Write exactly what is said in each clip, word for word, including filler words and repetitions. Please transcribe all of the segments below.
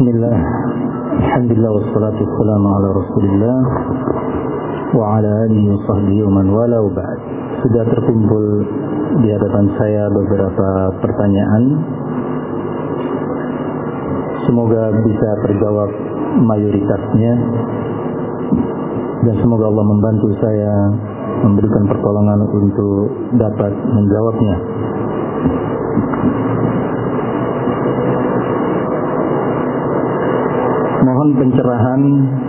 Bismillah, alhamdulillah, wassalatu wassalamu ala rasulillah wa ala alihi wa sahbihi wa man wala wa ba'd. Sudah terkumpul di hadapan saya beberapa pertanyaan. Semoga bisa terjawab mayoritasnya, dan semoga Allah membantu saya memberikan pertolongan untuk dapat menjawabnya. Mohon pencerahan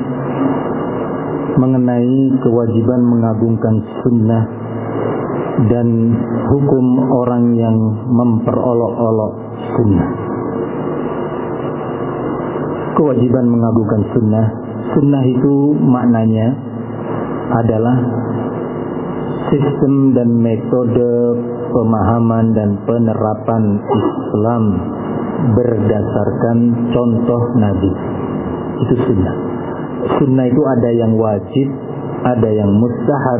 mengenai kewajiban mengagungkan sunnah dan hukum orang yang memperolok-olok sunnah. Kewajiban mengagungkan sunnah. Sunnah itu maknanya adalah sistem dan metode pemahaman dan penerapan Islam berdasarkan contoh Nabi. Itu sunnah. Sunnah itu ada yang wajib, ada yang mustahab.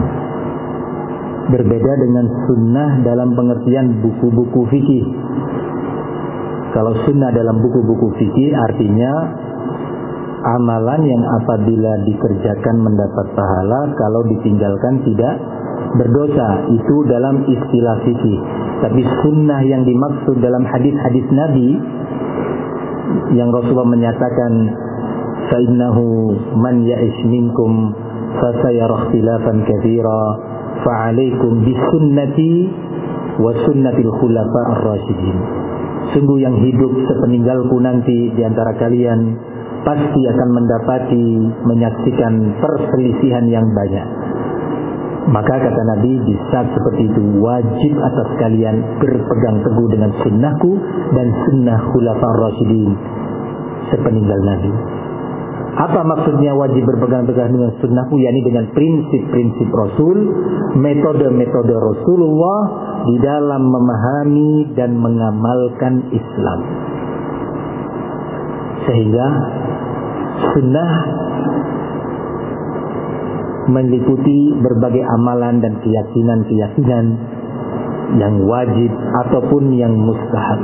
Berbeda dengan sunnah dalam pengertian buku-buku fikih. Kalau sunnah dalam buku-buku fikih artinya amalan yang apabila dikerjakan mendapat pahala, kalau ditinggalkan tidak berdosa. Itu dalam istilah fikih. Tapi sunnah yang dimaksud dalam hadis-hadis Nabi, yang Rasulullah menyatakan, فَإِنَّهُ مَنْ يَعِشْ مِنْكُمْ فَسَيَرَى اخْتِلَافًا كَثِيرًا فَعَلَيْكُمْ بِسُنَّتِي وَسُنَّةِ الْخُلَفَاءِ الرَّاشِدِينَ. Sungguh yang hidup sepeninggalku nanti di antara kalian pasti akan mendapati, menyaksikan perselisihan yang banyak. Maka kata Nabi, di saat seperti itu wajib atas kalian berpegang teguh dengan sunnahku dan sunnah khulafa ar-rasyidin sepeninggal Nabi. Apa maksudnya wajib berpegang teguh dengan sunnahku? yakni dengan prinsip-prinsip Rasul, metode-metode Rasulullah di dalam memahami dan mengamalkan Islam. Sehingga sunnah meliputi berbagai amalan dan keyakinan-keyakinan yang wajib ataupun yang mustahab.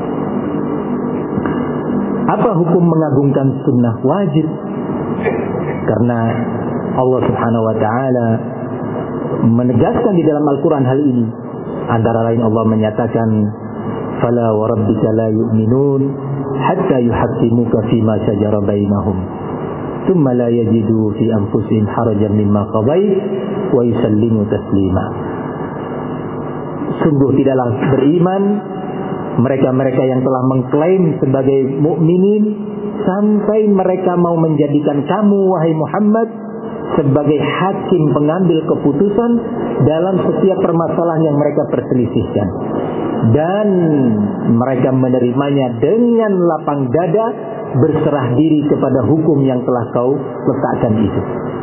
Apa hukum mengagungkan sunnah? Wajib. Karena Allah Subhanahu wa ta'ala menegaskan di dalam Al-Quran hal ini. Antara lain Allah menyatakan, فَلَا وَرَبِّكَ لَا يُؤْمِنُونَ حَتَّى يُحَكِّمُوكَ فِيمَا شَجَرَ بَيْنَهُمْ ثُمَّ لَا يَجِدُوا فِي أَنفُسِهِمْ حَرَجًا مِمَّا قَضَيْتَ وَيُسَلِّمُوا تَسْلِيمًا. Sungguh tidaklah beriman mereka-mereka yang telah mengklaim sebagai mukminin sampai mereka mau menjadikan kamu, wahai Muhammad, sebagai hakim pengambil keputusan dalam setiap permasalahan yang mereka perselisihkan, dan mereka menerimanya dengan lapang dada, berserah diri kepada hukum yang telah kau letakkan itu.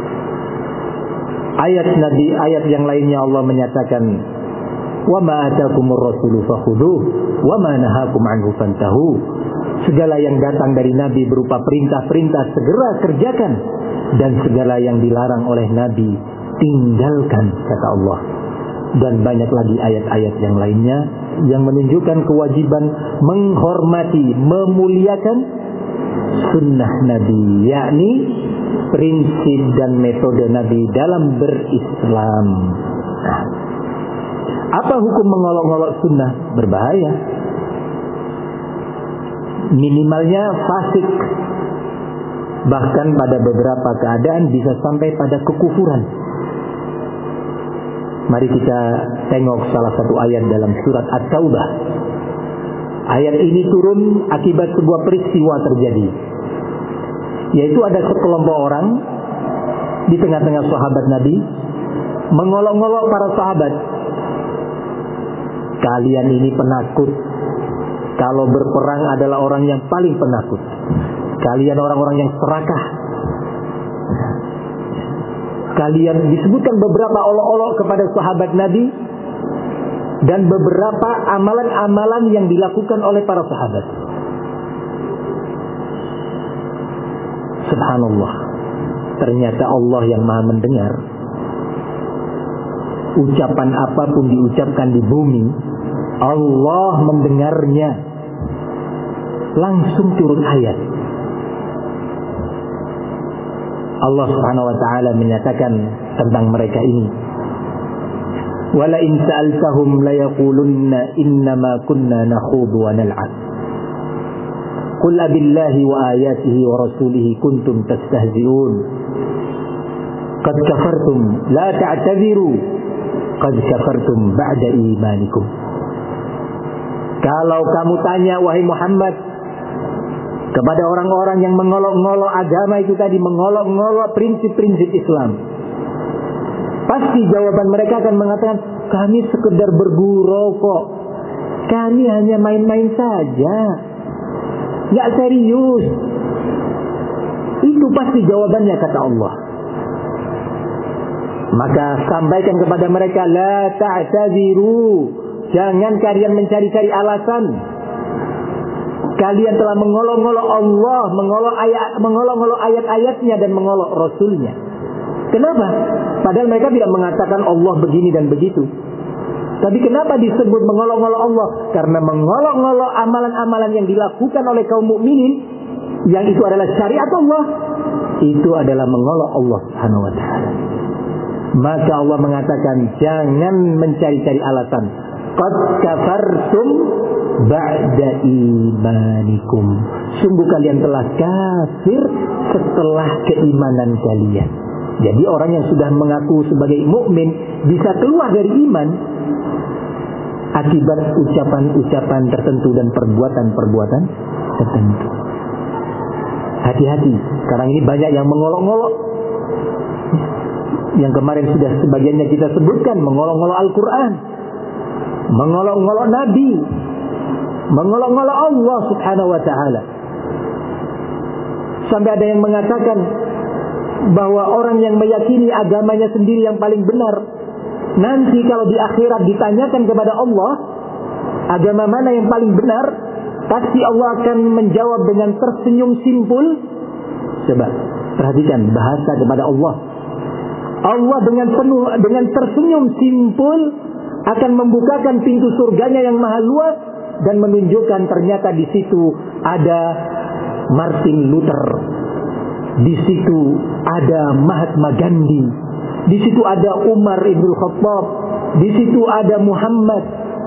Ayat Nabi, ayat yang lainnya Allah menyatakan, wa ma atakumur rasulu fakhuduh wa ma nahakum anhu fantahu. Segala yang datang dari Nabi berupa perintah-perintah segera kerjakan, dan segala yang dilarang oleh Nabi tinggalkan, kata Allah. Dan banyak lagi ayat-ayat yang lainnya yang menunjukkan kewajiban menghormati, memuliakan sunnah Nabi, yakni prinsip dan metode Nabi dalam berislam. Nah, apa hukum mengolok-olok sunnah? Berbahaya. Minimalnya fasik. Bahkan pada beberapa keadaan bisa sampai pada kekufuran. Mari kita tengok salah satu ayat dalam surat At-Taubah. Ayat ini turun akibat sebuah peristiwa terjadi. Yaitu ada sekelompok orang di tengah-tengah sahabat Nabi mengolok-olok para sahabat. Kalian ini penakut. Kalau berperang adalah orang yang paling penakut. Kalian orang-orang yang serakah. Kalian disebutkan beberapa olok-olok kepada sahabat Nabi dan beberapa amalan-amalan yang dilakukan oleh para sahabat. Subhanallah. Ternyata Allah yang Maha mendengar. Ucapan apapun diucapkan di bumi, Allah mendengarnya. langsung turun ayat. Allah Subhanahu wa taala menyatakan tentang mereka ini, wala in sa'altahum la yaqulunna innama kunna nakhudu wa nal'ab qul abillahi wa ayatihi wa rasulihi kuntum tastahzi'un qad kafartum la ta'tadiru qad kafartum ba'da imanikum. Kalau kamu tanya wahai Muhammad kepada orang-orang yang mengolok-ngolok agama itu tadi, mengolok-ngolok prinsip-prinsip Islam, pasti jawaban mereka akan mengatakan, kami sekedar bergurau kok, kami hanya main-main saja, gak serius. Itu pasti jawabannya, kata Allah. Maka sampaikan kepada mereka, la ta'tadiru, jangan kalian mencari-cari alasan. Kalian telah mengolok-ngolok Allah, mengolok ayat, mengolok-ngolok ayat-ayatnya dan mengolok Rasulnya. Kenapa? Padahal mereka tidak mengatakan Allah begini dan begitu. Tapi kenapa disebut mengolok-ngolok Allah? Karena mengolok-ngolok amalan-amalan yang dilakukan oleh kaum mukminin, yang itu adalah syariat Allah, itu adalah mengolok Allah Subhanahu wa taala. Maka Allah mengatakan, jangan mencari-cari alasan. Qad kafartum ba'da imanikum. Sungguh kalian telah kafir setelah keimanan kalian. Jadi orang yang sudah mengaku sebagai mukmin bisa keluar dari iman akibat ucapan-ucapan tertentu dan perbuatan-perbuatan tertentu. Hati-hati, sekarang ini banyak yang mengolok-ngolok. Yang kemarin sudah sebagiannya kita sebutkan, mengolok-ngolok Al-Quran, mengolok-ngolok Nabi, mengolok-ngolok Allah Subhanahu wa ta'ala. Sampai ada yang mengatakan bahwa orang yang meyakini agamanya sendiri yang paling benar, nanti kalau di akhirat ditanyakan kepada Allah agama mana yang paling benar, pasti Allah akan menjawab dengan tersenyum simpul. Coba perhatikan bahasa kepada Allah. Allah dengan penuh dengan tersenyum simpul akan membukakan pintu surganya yang maha luas dan menunjukkan ternyata di situ ada Martin Luther, di situ ada Mahatma Gandhi, di situ ada Umar Ibn Khattab, di situ ada Muhammad,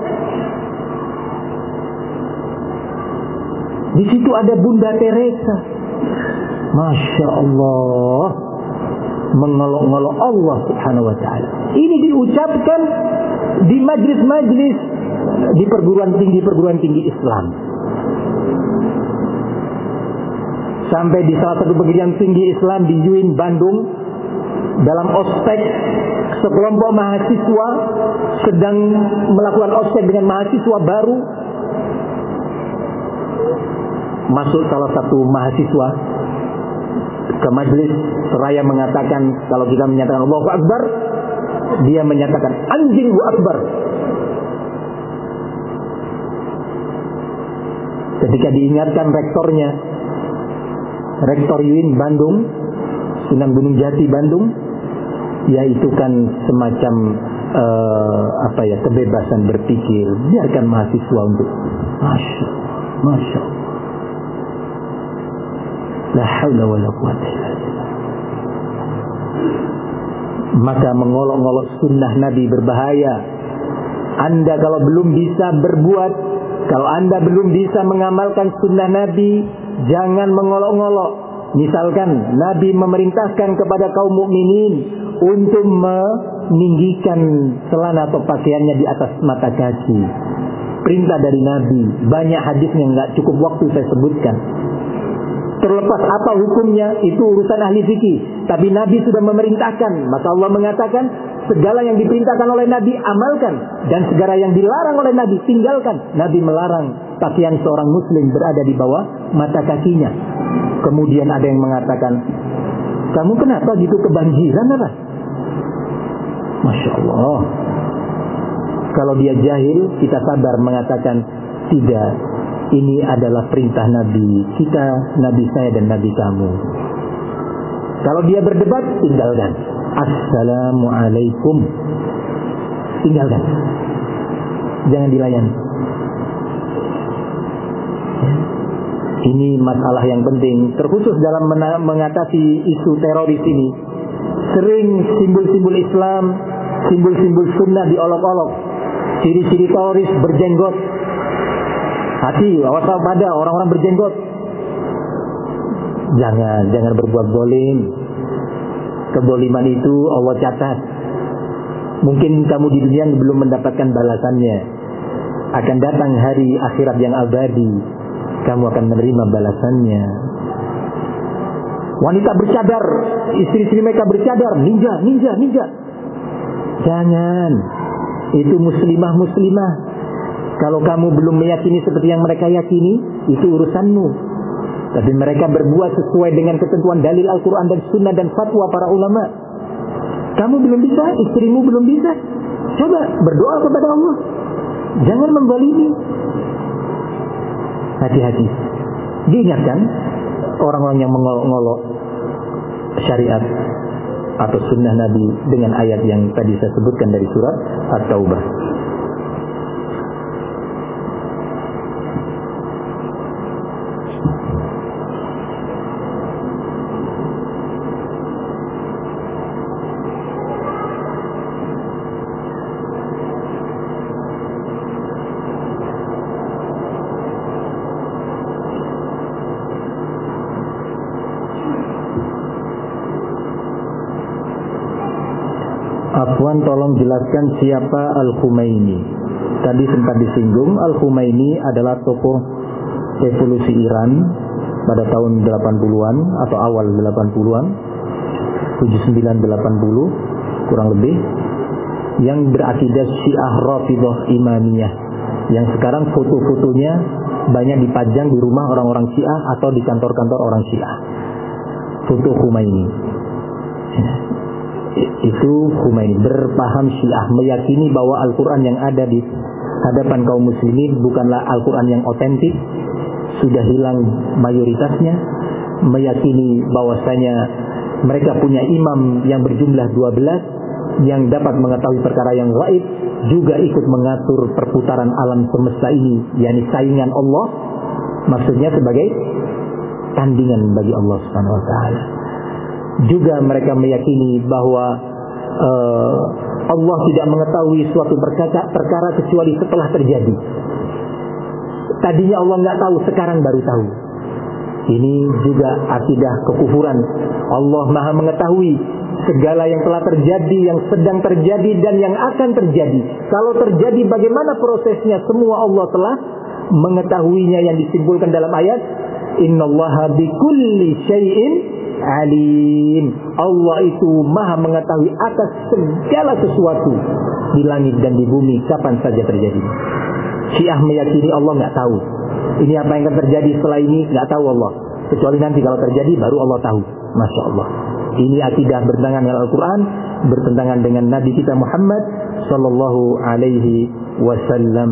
di situ ada Bunda Teresa. Masya Allah, mengolok-ngolok Allah Subhanahu wa ta'ala. Ini diucapkan di majlis-majlis di perguruan tinggi perguruan tinggi Islam. Sampai di salah satu perguruan tinggi Islam di U I N Bandung, dalam ospek sekelompok mahasiswa sedang melakukan ospek dengan mahasiswa baru, masuk salah satu mahasiswa ke majelis seraya mengatakan, kalau kita menyatakan Allahu Akbar, dia menyatakan anjing Allahu Akbar. Ketika diingatkan rektornya, rektor U I N Bandung, Sunan Gunung Jati Bandung, yaitu kan semacam uh, apa ya kebebasan berpikir, biarkan mahasiswa untuk masya, masya. La haula wala quwwata illa billah. Maka mengolok-ngolok sunnah Nabi berbahaya. Anda kalau belum bisa berbuat, kalau Anda belum bisa mengamalkan sunnah Nabi, jangan mengolok-ngolok. Misalkan Nabi memerintahkan kepada kaum mukminin untuk meninggikan celana atau pakaiannya di atas mata kaki. Perintah dari Nabi, banyak hadisnya, nggak cukup waktu saya sebutkan. Terlepas apa hukumnya, itu urusan ahli fikih. Tapi Nabi sudah memerintahkan, maka Allah mengatakan segala yang diperintahkan oleh Nabi amalkan, dan segala yang dilarang oleh Nabi tinggalkan. Nabi melarang pakaian seorang muslim berada di bawah mata kakinya. Kemudian ada yang mengatakan, kamu kenapa gitu kebanjiran apa? Masya Allah. Kalau dia jahil, kita sabar mengatakan tidak. Ini adalah perintah Nabi kita, Nabi saya dan Nabi kamu. Kalau dia berdebat, tinggalkan. Assalamualaikum. Tinggalkan. Jangan dilayani. Ini masalah yang penting, terkhusus dalam mengatasi isu teroris ini. Sering simbol-simbol Islam, simbol-simbol sunnah diolok-olok. Ciri-ciri teroris berjenggot. Hati, awas pada orang-orang berjenggot. Jangan, jangan berbuat zalim. Keboliman itu Allah catat. Mungkin kamu di dunia belum mendapatkan balasannya. Akan datang hari akhirat yang abadi, kamu akan menerima balasannya. Wanita bercadar, istri-istri mereka bercadar, ninja, ninja, ninja. Jangan. Itu muslimah-muslimah. Kalau kamu belum meyakini seperti yang mereka yakini, itu urusanmu. Tapi mereka berbuat sesuai dengan ketentuan dalil Al-Quran dan Sunnah dan fatwa para ulama. Kamu belum bisa, istrimu belum bisa. Coba berdoa kepada Allah. Jangan menzalimi. Hati-hati. Diingatkan orang-orang yang mengolok syariat atau sunnah Nabi dengan ayat yang tadi saya sebutkan dari surat At-Taubah. Afwan, tolong jelaskan siapa Al-Khumaini. Tadi sempat disinggung, Al-Khumaini adalah tokoh revolusi Iran pada tahun delapan puluhan atau awal delapan puluhan, tujuh puluh sembilan delapan puluh kurang lebih, yang berakidah Syiah Rafidhah Imamiyah, yang sekarang foto-fotonya banyak dipajang di rumah orang-orang Syiah atau di kantor-kantor orang Syiah. Foto Khumaini. Itu Khumaini berpaham Syiah, meyakini bahwa Al-Quran yang ada di hadapan kaum muslimin bukanlah Al-Quran yang otentik, sudah hilang mayoritasnya, meyakini bahwasanya mereka punya imam yang berjumlah dua belas yang dapat mengetahui perkara yang gaib, juga ikut mengatur perputaran alam semesta ini, yakni saingan Allah, maksudnya sebagai tandingan bagi Allah Subhanahu wa taala. Juga mereka meyakini bahwa uh, Allah tidak mengetahui suatu perkara, perkara kecuali setelah terjadi. Tadinya Allah nggak tahu, sekarang baru tahu. Ini juga akidah kekufuran. Allah Maha mengetahui segala yang telah terjadi, yang sedang terjadi, dan yang akan terjadi. Kalau terjadi, bagaimana prosesnya, semua Allah telah mengetahuinya, yang disimpulkan dalam ayat Innallaha bikulli syai'in alim. Allah itu Maha mengetahui atas segala sesuatu di langit dan di bumi, kapan saja terjadi. Syiah meyakini Allah nggak tahu. Ini apa yang akan terjadi setelah ini, nggak tahu Allah. Kecuali nanti kalau terjadi baru Allah tahu. Masya Allah. Ini akidah bertentangan dengan Al-Quran, bertentangan dengan Nabi kita Muhammad Sallallahu Alaihi Wasallam.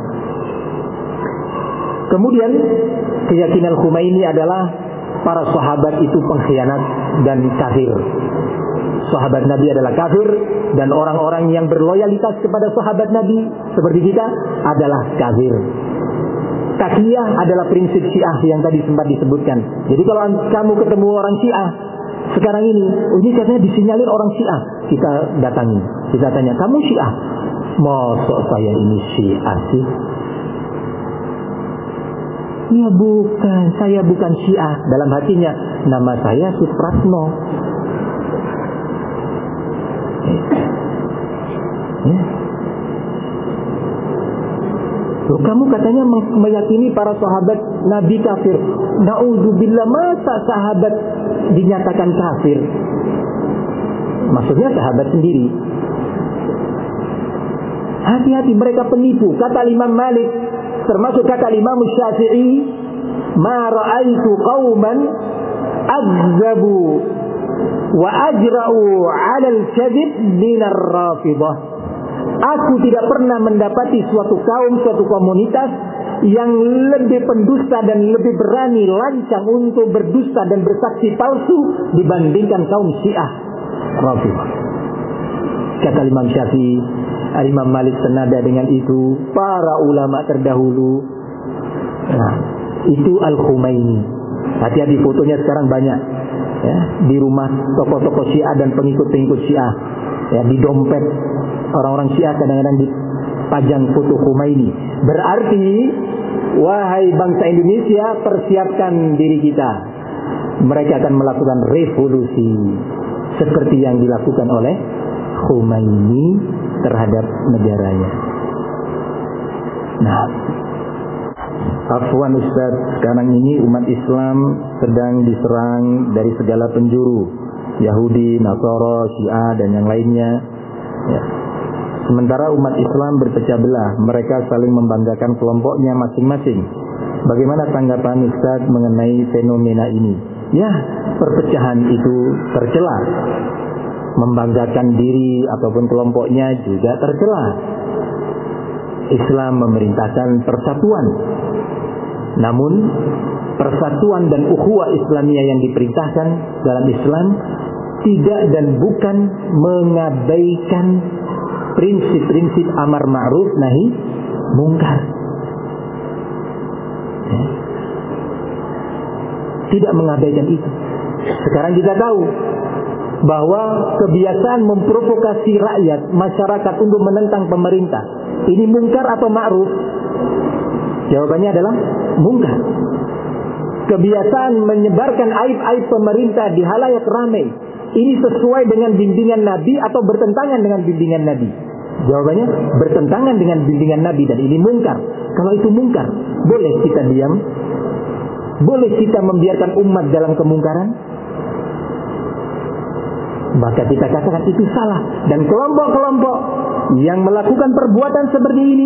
Kemudian keyakinan Khumaini adalah para sahabat itu pengkhianat dan kafir. Sahabat Nabi adalah kafir, dan orang-orang yang berloyalitas kepada sahabat Nabi seperti kita adalah kafir. Taqiyah adalah prinsip Syiah yang tadi sempat disebutkan. Jadi kalau kamu ketemu orang Syiah sekarang ini, ini katanya disinyalir orang Syiah, kita datangi, kita tanya, kamu Syiah? Masa saya ini Syiah sih? Ya bukan, saya bukan Syiah. Dalam hatinya, nama saya Supratno. Ya. Loh, kamu katanya meyakini para sahabat Nabi kafir. Na'udzubillah, masa sahabat dinyatakan kafir? Maksudnya sahabat sendiri. Hati-hati, mereka penipu. Kata Imam Malik, termasuk kata Imam Syafi'i, ma ra'aitu qauman azzabu wa ajra'u 'ala al-kadhib min ar-Rafidhah. Aku tidak pernah mendapati suatu kaum, suatu komunitas yang lebih pendusta dan lebih berani, lancang untuk berdusta dan bersaksi palsu dibandingkan kaum Syiah Rafidhah. Kata Imam Syafi'i, Imam Malik senada dengan itu, para ulama terdahulu. Nah, Itu Al-Khomeini. Hati-hati, fotonya sekarang banyak ya, di rumah tokoh-tokoh Syiah dan pengikut-pengikut Syiah ya, di dompet orang-orang Syiah kadang-kadang dipajang foto Khomeini. Berarti wahai bangsa Indonesia, persiapkan diri kita. Mereka akan melakukan revolusi seperti yang dilakukan oleh Khomeini terhadap negaranya. Nah, afwan Ustaz, sekarang ini umat Islam sedang diserang dari segala penjuru, Yahudi, Nasara, Syiah dan yang lainnya ya. Sementara umat Islam berpecah belah, mereka saling membanggakan kelompoknya masing-masing. Bagaimana tanggapan Ustaz mengenai fenomena ini? Ya, perpecahan itu tercela. Membanggakan diri ataupun kelompoknya juga tercela. Islam memerintahkan persatuan. Namun persatuan dan ukhuwah Islamiyah yang diperintahkan dalam Islam tidak dan bukan mengabaikan prinsip-prinsip amar ma'ruf nahi mungkar. Ya. Tidak mengabaikan itu. Sekarang kita tahu bahwa kebiasaan memprovokasi rakyat, masyarakat untuk menentang pemerintah, ini mungkar atau ma'ruf? Jawabannya adalah mungkar. Kebiasaan menyebarkan aib-aib pemerintah di halayak ramai, ini sesuai dengan bimbingan Nabi atau bertentangan dengan bimbingan Nabi? Jawabannya bertentangan dengan bimbingan Nabi dan ini mungkar. Kalau itu mungkar, boleh kita diam? Boleh kita membiarkan umat dalam kemungkaran? Maka kita katakan itu salah. Dan kelompok-kelompok yang melakukan perbuatan seperti ini,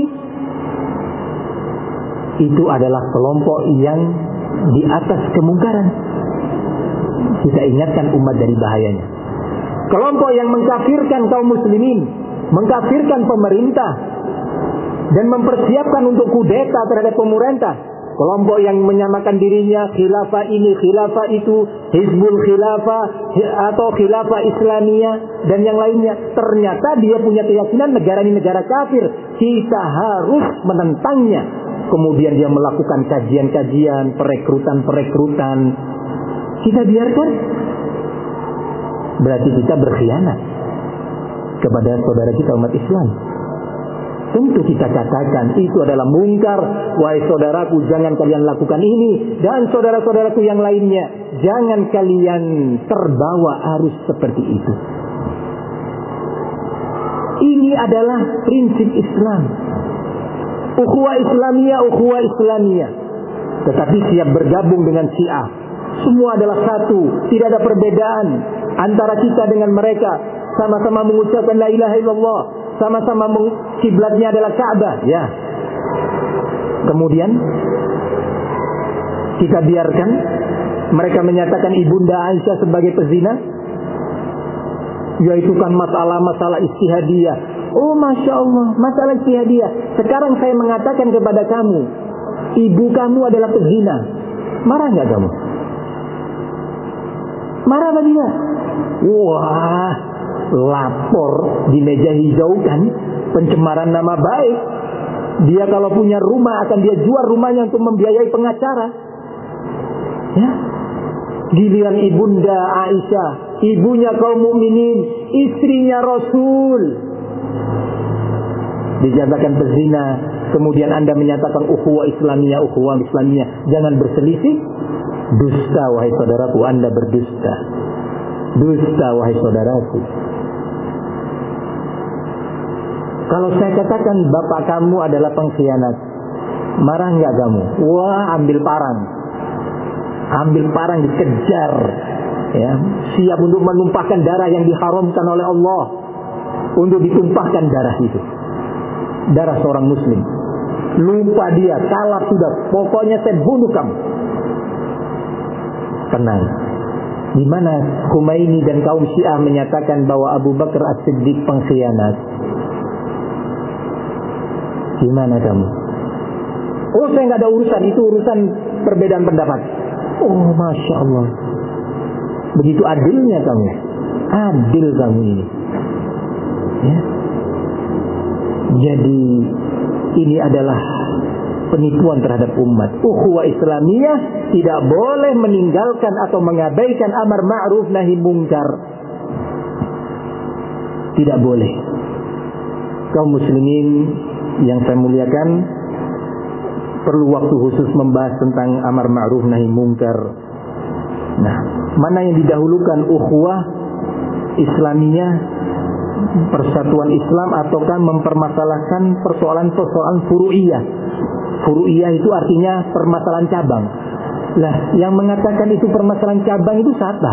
itu adalah kelompok yang di atas kemungkaran. Kita ingatkan umat dari bahayanya. Kelompok yang mengkafirkan kaum muslimin, mengkafirkan pemerintah, dan mempersiapkan untuk kudeta terhadap pemerintah. Kelompok yang menyamakan dirinya khilafah ini, khilafah itu, Hizbul Khilafah atau khilafah Islamiyah dan yang lainnya. Ternyata dia punya keyakinan negara ini negara kafir. Kita harus menentangnya. Kemudian dia melakukan kajian-kajian, perekrutan-perekrutan. Kita biarkan. Berarti kita berkhianat kepada saudara kita umat Islam. Tentu kita katakan itu adalah mungkar. Wahai saudaraku, jangan kalian lakukan ini. Dan saudara-saudaraku yang lainnya, jangan kalian terbawa arus seperti itu. Ini adalah prinsip Islam. Ukhuwah Islamiyah, ukhuwah Islamiyah. Tetapi siap bergabung dengan Syiah. Semua adalah satu. Tidak ada perbedaan antara kita dengan mereka. Sama-sama mengucapkan la ilaha illallah. Sama-sama kiblatnya adalah Ka'bah, ya. Kemudian kita biarkan mereka menyatakan ibunda Aisyah sebagai pezina, yaitu kan masalah-masalah ijtihadiyah. Oh, masya Allah, masalah ijtihadiyah. Sekarang saya mengatakan kepada kamu, ibu kamu adalah pezina. Marah nggak kamu? Marah apa tidak? Wah, lapor di meja hijau kan, pencemaran nama baik. Dia kalau punya rumah akan dia jual rumahnya untuk membiayai pengacara. Ya. Giliran ibunda Aisyah, ibunya kaum mukminin, istrinya Rasul, dijadikan pezina. Kemudian Anda menyatakan ukhuwah Islamiyah, ukhuwah Islamiyah. Jangan berselisih. Dusta wahai saudaraku, Anda berdusta. Dusta wahai saudaraku. Kalau saya katakan bapak kamu adalah pengkhianat, marah nggak kamu? Wah, ambil parang, ambil parang dikejar, ya, siap untuk menumpahkan darah yang diharamkan oleh Allah, untuk ditumpahkan darah itu, darah seorang muslim. Lupa dia, kalah sudah, pokoknya saya bunuh kamu. Tenang. Di mana Khomeini dan kaum Syiah menyatakan bahwa Abu Bakar As-Siddiq pengkhianat? Gimana kamu? Oh, saya nggak ada urusan, itu urusan perbedaan pendapat. Oh, masya Allah, begitu adilnya kamu, adil kamu ini. Ya. Jadi ini adalah penipuan terhadap umat. Ukhuwah Islamiyah tidak boleh meninggalkan atau mengabaikan amar ma'ruf nahi mungkar. Tidak boleh. Kaum muslimin yang saya muliakan, perlu waktu khusus membahas tentang amar ma'ruf nahi mungkar. Nah, mana yang didahulukan, ukhuwah Islamiyah, persatuan Islam, ataukah mempermasalahkan persoalan-persoalan furu'iyah? Furu'iyah itu artinya permasalahan cabang. Lah, yang mengatakan itu permasalahan cabang itu siapa?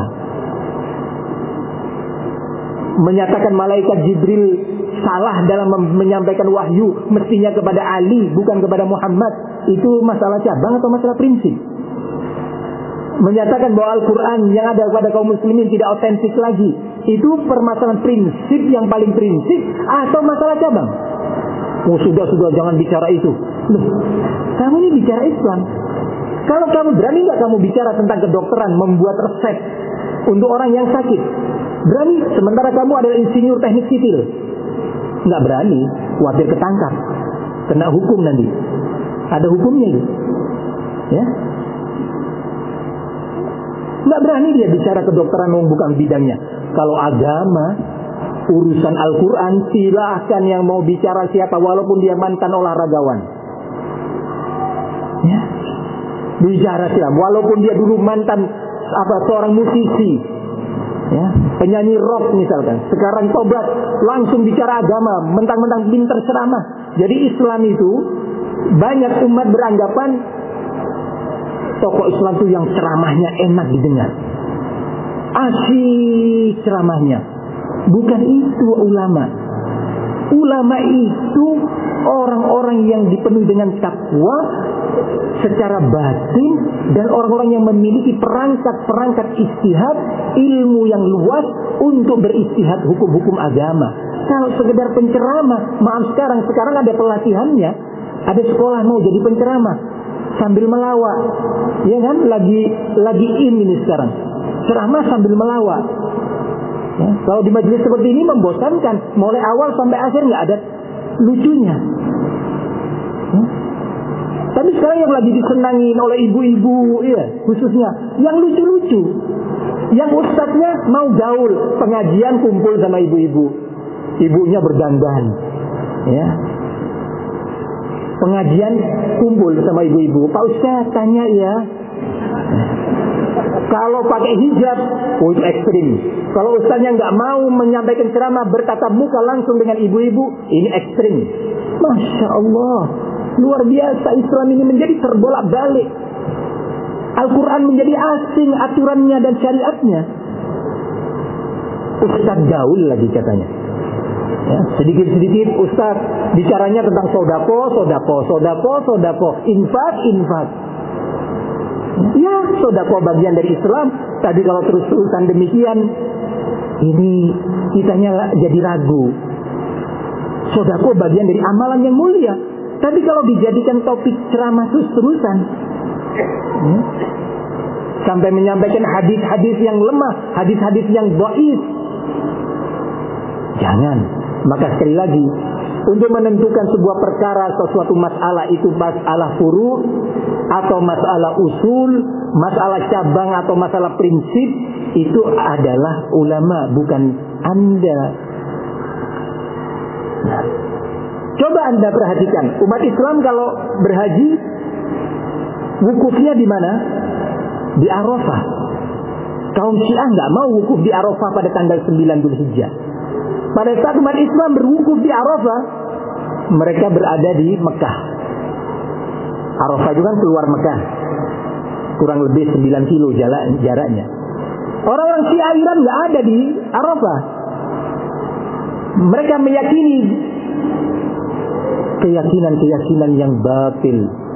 Menyatakan malaikat Jibril salah dalam menyampaikan wahyu mestinya kepada Ali bukan kepada Muhammad, itu masalah cabang atau masalah prinsip? Menyatakan bahwa Al-Quran yang ada pada kaum muslimin tidak otentik lagi, itu permasalahan prinsip yang paling prinsip atau masalah cabang? Oh sudah-sudah, jangan bicara itu. Loh, kamu ini bicara Islam. Kalau kamu berani nggak kamu bicara tentang kedokteran, membuat resep untuk orang yang sakit? Berani? Sementara kamu adalah insinyur teknik sipil. Nggak berani, khawatir ketangkap, kena hukum nanti. Ada hukumnya itu, ya. Nggak berani dia bicara kedokteran yang bukan bidangnya. Kalau agama, urusan Al-Quran, silahkan yang mau bicara siapa, walaupun dia mantan olahragawan. Ya, bicara siapa, walaupun dia dulu mantan apa seorang musisi, ya, penyanyi rock misalkan. Sekarang tobat, langsung bicara agama, mentang-mentang pinter ceramah. Jadi Islam itu banyak umat beranggapan tokoh Islam itu yang ceramahnya enak didengar, asyik ceramahnya. Bukan itu ulama. Ulama itu orang-orang yang dipenuhi dengan takwa secara batin, dan orang-orang yang memiliki perangkat-perangkat istihad, ilmu yang luas untuk beristihad hukum-hukum agama. Kalau sekedar penceramah, maaf sekarang sekarang ada pelatihannya, ada sekolah mau jadi penceramah sambil melawak, ya kan? Lagi lagi in ini sekarang, ceramah sambil melawak. Ya, kalau di majelis seperti ini membosankan, mulai awal sampai akhir nggak ada lucunya. Ya. Tapi sekarang yang lagi disenangin oleh ibu-ibu, ya khususnya, yang lucu-lucu, yang ustadznya mau gaul, pengajian kumpul sama ibu-ibu, ibunya berdandan, ya. Pengajian kumpul sama ibu-ibu, Pak Ustadz tanya ya, kalau pakai hijab, oh itu ekstrim. Kalau ustaznya nggak mau menyampaikan ceramah bertatap muka langsung dengan ibu-ibu, ini ekstrim. Masya Allah, luar biasa Islam ini menjadi terbolak-balik. Al-Quran menjadi asing aturannya dan syariatnya. Ustaz gaul lagi katanya. Ya, sedikit-sedikit Ustaz bicaranya tentang sodako, sodako, sodako, sodako, infak, infak. Ya, sodako bagian dari Islam. Tadi kalau terus-terusan demikian, ini kitanya jadi ragu. Sodako bagian dari amalan yang mulia. Tapi kalau dijadikan topik ceramah terus-terusan, ya, sampai menyampaikan hadis-hadis yang lemah, hadis-hadis yang dhaif, jangan. Maka sekali lagi, untuk menentukan sebuah perkara, sesuatu masalah, itu masalah furu' atau masalah usul, masalah cabang atau masalah prinsip, itu adalah ulama, bukan Anda. Nah, coba Anda perhatikan, umat Islam kalau berhaji, wukufnya di mana? Di Arafah. Kaum Syiah nggak mau wukuf di Arafah pada tanggal sembilan Dzulhijjah. Pada saat umat Islam berwukuf di Arafah, mereka berada di Mekah. Arafah juga kan keluar Mekah, kurang lebih sembilan kilo jaraknya. Orang-orang Syiah Iran nggak ada di Arafah. Mereka meyakini keyakinan-keyakinan yang batil.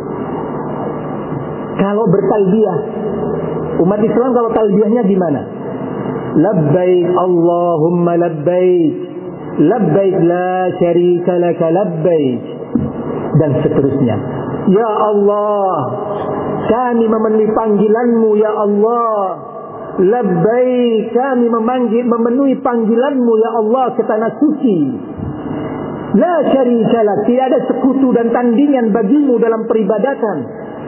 Kalau bertalbiyah, umat Islam kalau talbiyahnya gimana? Labbaik Allahumma labbaik, labbaik la syarika laka labbaik, dan seterusnya. Ya Allah, kami memenuhi panggilanmu ya Allah. Labbaik, kami memanggil, memenuhi panggilanmu ya Allah ke tanah suci. La syarika lak, tidak ada sekutu dan tandingan bagimu dalam peribadatan.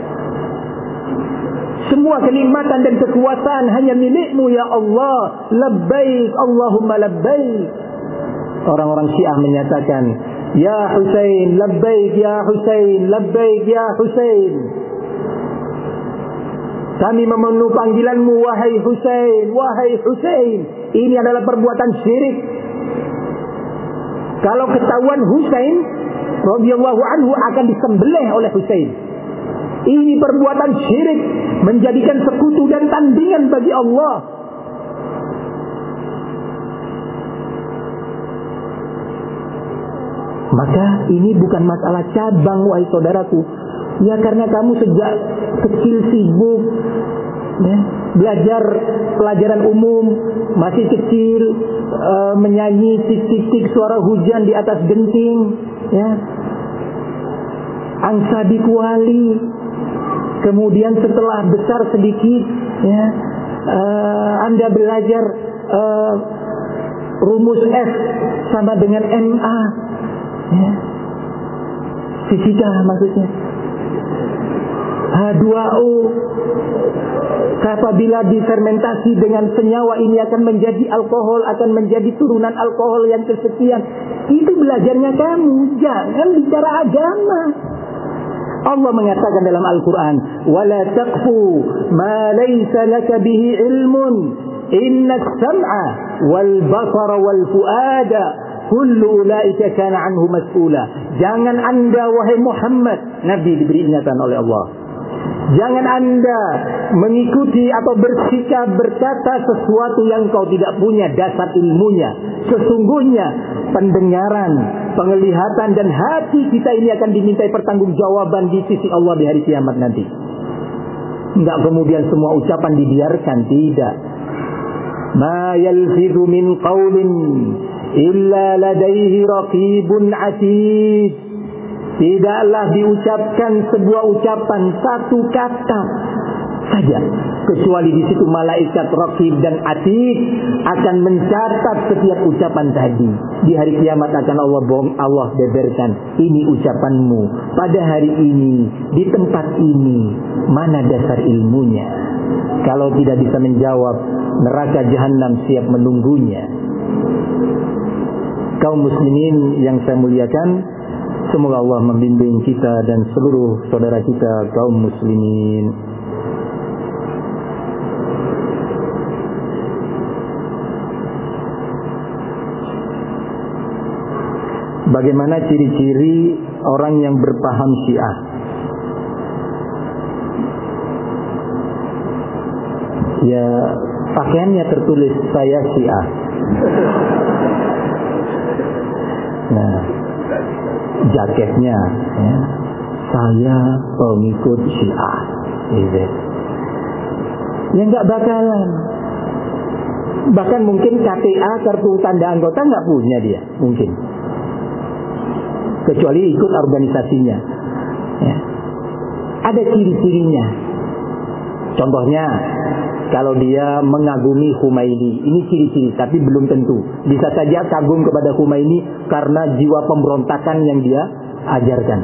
Semua kenikmatan dan kekuasaan hanya milikmu ya Allah. Labbaik Allahumma labbaik. Orang-orang Syiah menyatakan, ya Husain, labbaik ya Husain, labbaik ya Husain. Kami memenuhi panggilanmu wahai Husain, wahai Husain. Ini adalah perbuatan syirik. Kalau ketahuan Husain radhiyallahu anhu akan disembelih oleh Husain. Ini perbuatan syirik, menjadikan sekutu dan tandingan bagi Allah. Maka ini bukan masalah cabang wahai saudaraku. Ya karena kamu sejak kecil sibuk ya, belajar pelajaran umum, masih kecil e, menyanyi tik-tik-tik suara hujan di atas genting ya. Angsa di kuali. Kemudian setelah besar sedikit ya, e, Anda belajar e, rumus F sama dengan M A ya. Fisika maksudnya. H dua O apabila difermentasi dengan senyawa ini akan menjadi alkohol, akan menjadi turunan alkohol yang kesekian. Itu belajarnya kamu, jangan bicara agama. Allah mengatakan dalam Al-Quran, وَلَا تَقْفُ مَا لَيْسَ لَكَ بِهِ عِلْمٌ إِنَّ السَّمْعَ وَالْبَصَرَ وَالْفُؤَادَ كُلُّ أُولَئِكَ كَانَ عَنْهُ مَسْئُولًا. Jangan anda wahai Muhammad, Nabi diberi ingatan oleh Allah, jangan anda mengikuti atau bersikap berkata sesuatu yang kau tidak punya dasar ilmunya. Sesungguhnya pendengaran, penglihatan dan hati kita ini akan dimintai pertanggungjawaban di sisi Allah di hari kiamat nanti. Enggak kemudian semua ucapan dibiarkan, tidak. Ma yalfidhu min qawlin illa ladaihi raqibun atid. Tidaklah diucapkan sebuah ucapan satu kata saja, kecuali di situ malaikat raqib dan atid akan mencatat setiap ucapan tadi. Di hari kiamat akan Allah bohong, Allah beberkan, ini ucapanmu pada hari ini di tempat ini. Mana dasar ilmunya? Kalau tidak bisa menjawab, neraka jahanam siap menunggunya. Kaum muslimin yang saya muliakan, semoga Allah membimbing kita dan seluruh saudara kita kaum muslimin. Bagaimana ciri-ciri orang yang berpaham Syiah? Ya, pakaiannya tertulis saya Syiah. Nah, jaketnya ya, saya pengikut Syiah gitu. Ya nggak bakalan. Bahkan mungkin K T A, kartu tanda anggota nggak punya dia, mungkin, kecuali ikut organisasinya ya. Ada ciri-cirinya. Contohnya, kalau dia mengagumi Khomeini, ini ciri-ciri, tapi belum tentu. Bisa saja kagum kepada Khomeini karena jiwa pemberontakan yang dia ajarkan.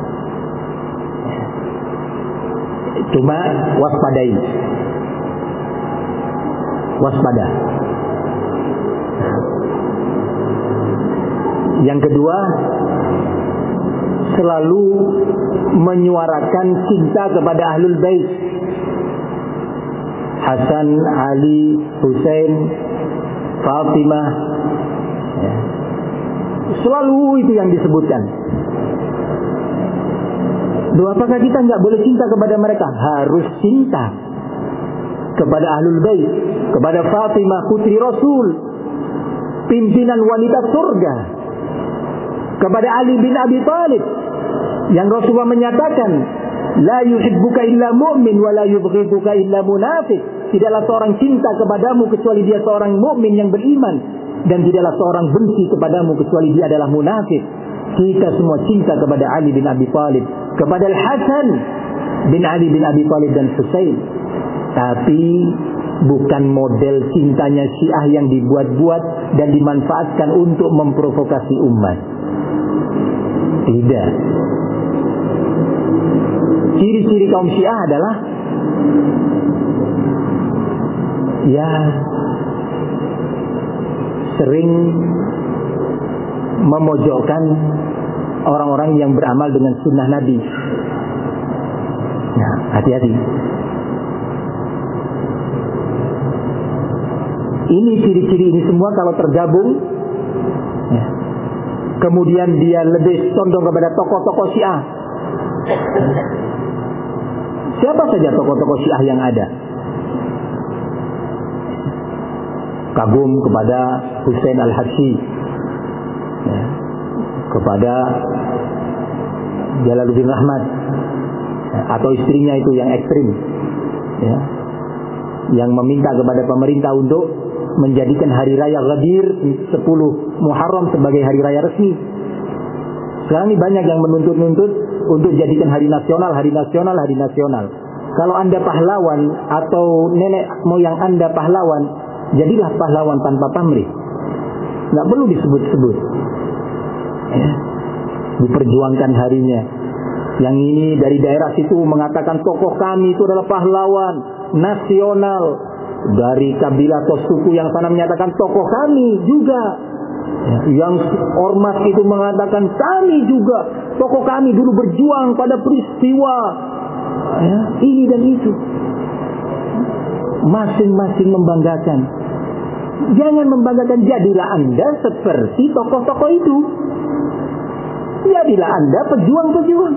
Cuma waspadai, waspada. Yang kedua, selalu menyuarakan cinta kepada Ahlul Bait. Hasan, Ali, Husain, Fatimah ya. Selalu itu yang disebutkan. Loh, apakah kita nggak boleh cinta kepada mereka? Harus cinta kepada Ahlul Bait, kepada Fatimah putri Rasul, pimpinan wanita surga, kepada Ali bin Abi Thalib yang Rasulullah menyatakan, la yuhibbuka illa mu'min wa la yubghiduka illa munafiq. Tidaklah seorang cinta kepadamu kecuali dia seorang mukmin yang beriman, dan tidaklah seorang benci kepadamu kecuali dia adalah munafik. Kita semua cinta kepada Ali bin Abi Thalib, kepada Al-Hasan bin Ali bin Abi Thalib dan Husain. Tapi bukan model cintanya Syiah yang dibuat-buat dan dimanfaatkan untuk memprovokasi umat. Tidak. Ciri-ciri kaum Syiah adalah ya sering memojokkan orang-orang yang beramal dengan sunnah Nabi. Nah, hati-hati. Ini ciri-ciri ini semua kalau tergabung, ya, kemudian dia lebih condong kepada tokoh-tokoh Syiah. Siapa saja tokoh-tokoh Syiah yang ada? Kagum kepada Husain Al-Habsyi, ya, kepada Jalaluddin Rahmat, ya, atau istrinya itu yang ekstrim, ya, yang meminta kepada pemerintah untuk menjadikan hari raya Ghadir sepuluh Muharram sebagai hari raya resmi. Sekarang ini banyak yang menuntut-nuntut untuk jadikan hari nasional, hari nasional, hari nasional. Kalau Anda pahlawan atau nenek moyang Anda pahlawan, jadilah pahlawan tanpa pamrih. Nggak perlu disebut-sebut, ya, diperjuangkan harinya. Yang ini dari daerah situ mengatakan tokoh kami itu adalah pahlawan nasional. Dari kabilah atau suku yang sana menyatakan tokoh kami juga, ya, yang ormas itu mengatakan kami juga, tokoh kami dulu berjuang pada peristiwa, ya, ini dan itu. Masing-masing membanggakan. Jangan membanggakan. Jadilah Anda seperti tokoh-tokoh itu. Jadilah Anda pejuang-pejuang.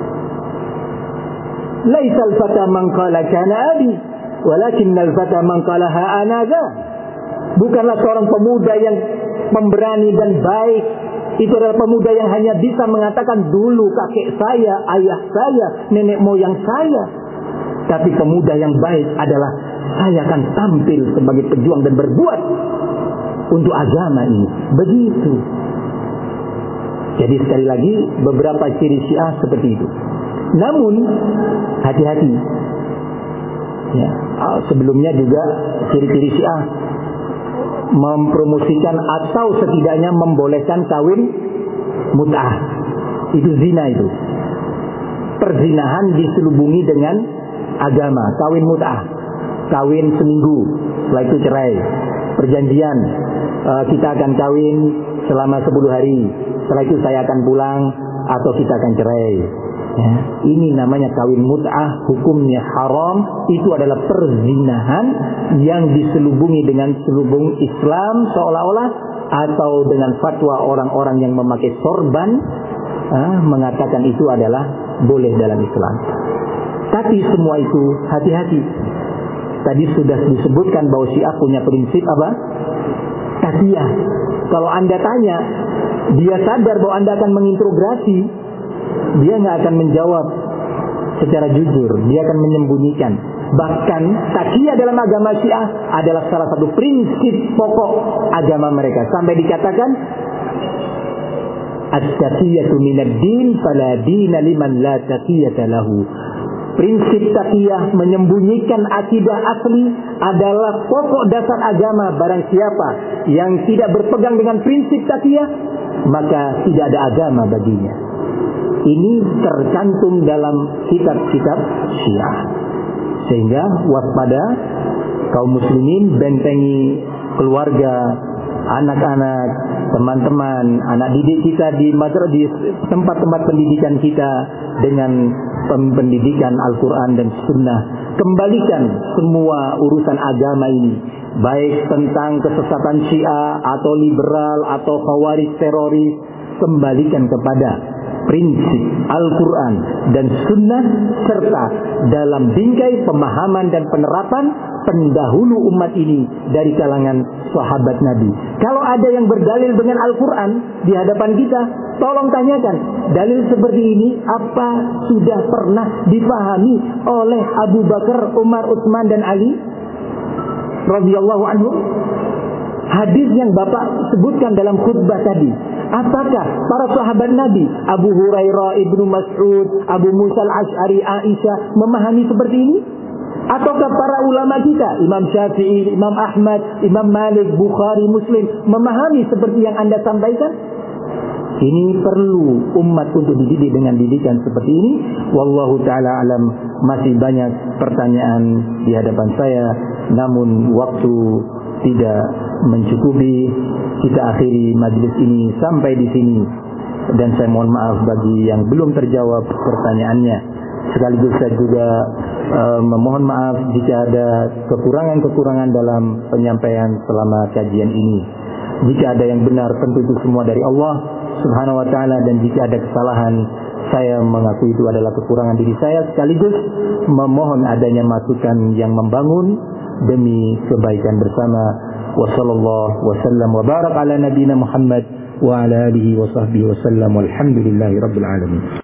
Laisal fata man qala kana abi, walakinnal fata man qalaha anaza. Bukanlah seorang pemuda yang pemberani dan baik. Itu adalah pemuda yang hanya bisa mengatakan dulu kakek saya, ayah saya, nenek moyang saya. Tapi pemuda yang baik adalah saya akan tampil sebagai pejuang dan berbuat untuk agama ini. Begitu. Jadi sekali lagi beberapa ciri Syiah seperti itu. Namun hati-hati. Ya, sebelumnya juga ciri-ciri Syiah mempromosikan atau setidaknya membolehkan kawin mut'ah. Itu zina itu. Perzinahan diselubungi dengan agama. Kawin mut'ah, kawin seminggu, setelah itu cerai. Perjanjian, uh, kita akan kawin selama sepuluh hari, setelah itu saya akan pulang atau kita akan cerai. Ya, ini namanya kawin mut'ah, hukumnya haram. Itu adalah perzinahan yang diselubungi dengan selubung Islam seolah-olah, atau dengan fatwa orang-orang yang memakai sorban, ah, mengatakan itu adalah boleh dalam Islam. Tapi semua itu hati-hati. Tadi sudah disebutkan bahwa Syiah punya prinsip apa? Taqiyah. Kalau Anda tanya, dia sadar bahwa Anda akan menginterogasi, dia nggak akan menjawab secara jujur, dia akan menyembunyikan. Bahkan taqiyah dalam agama Syiah adalah salah satu prinsip pokok agama mereka. Sampai dikatakan at-taqiyatu minad din fala dina liman la taqiyata lahu. Prinsip taqiyah, menyembunyikan akidah asli, adalah pokok dasar agama. Barang siapa yang tidak berpegang dengan prinsip taqiyah, maka tidak ada agama baginya. Ini tercantum dalam kitab-kitab Syiah. Sehingga waspada kaum muslimin, bentengi keluarga, anak-anak, teman-teman, anak didik kita di madrasah, di tempat-tempat pendidikan kita dengan pendidikan Al-Quran dan Sunnah. Kembalikan semua urusan agama ini, baik tentang kesesatan Syiah atau liberal atau khawarij teroris, kembalikan kepada prinsip Al-Quran dan Sunnah, serta dalam bingkai pemahaman dan penerapan pendahulu umat ini dari kalangan sahabat Nabi. Kalau ada yang berdalil dengan Al-Quran di hadapan kita, tolong tanyakan, dalil seperti ini apa sudah pernah dipahami oleh Abu Bakar, Umar, Utsman dan Ali radhiyallahu anhu? Hadis yang Bapak sebutkan dalam khutbah tadi, apakah para sahabat Nabi, Abu Hurairah, Ibnu Mas'ud, Abu Musa al-Asy'ari, Aisyah memahami seperti ini? Ataukah para ulama kita, Imam Syafi'i, Imam Ahmad, Imam Malik, Bukhari, Muslim memahami seperti yang Anda sampaikan? Ini perlu umat untuk dididik dengan didikan seperti ini. Wallahu ta'ala alam. Masih banyak pertanyaan di hadapan saya, namun waktu tidak mencukupi. Kita akhiri majlis ini sampai di sini. Dan saya mohon maaf bagi yang belum terjawab pertanyaannya. Sekaligus saya juga uh, memohon maaf jika ada kekurangan-kekurangan dalam penyampaian selama kajian ini. Jika ada yang benar, tentu itu semua dari Allah Subhanahu wa ta'ala, dan jika ada kesalahan, saya mengaku itu adalah kekurangan diri saya, sekaligus memohon adanya masukan yang membangun demi kebaikan bersama. Wassallallahu wasallam wa barak ala nabiyina Muhammad wa ala alihi wa sahbihi wasallam, walhamdulillahi rabbil alamin.